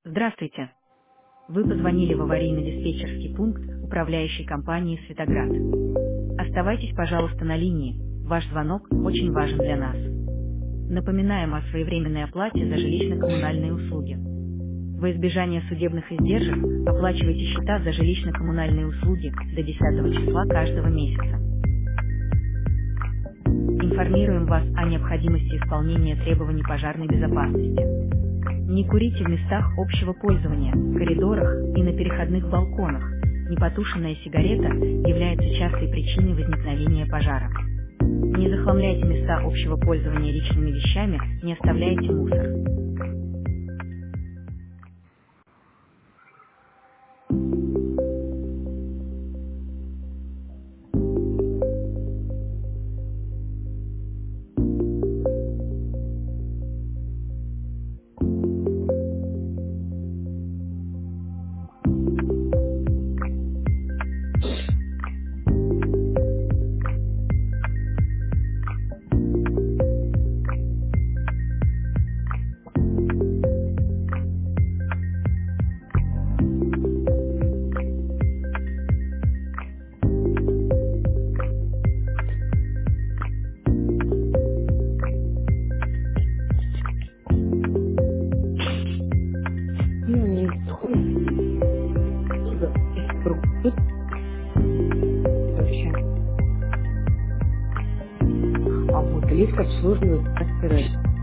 Здравствуйте. Вы позвонили в аварийно-диспетчерский пункт управляющей компании «Светоград». Оставайтесь, пожалуйста, на линии. Ваш звонок очень важен для нас. Напоминаем о своевременной оплате за жилищно-коммунальные услуги. Во избежание судебных издержек оплачивайте счета за жилищно-коммунальные услуги до 10 числа каждого месяца. Информируем вас о необходимости исполнения требований пожарной безопасности. Не курите в местах общего пользования, коридорах и на переходных балконах. Непотушенная сигарета является частой причиной возникновения пожара. Не захламляйте места общего пользования личными вещами, не оставляйте мусор. Ну, они ходят туда, круг. Тут вообще. А вот лифт обслуживают мастера.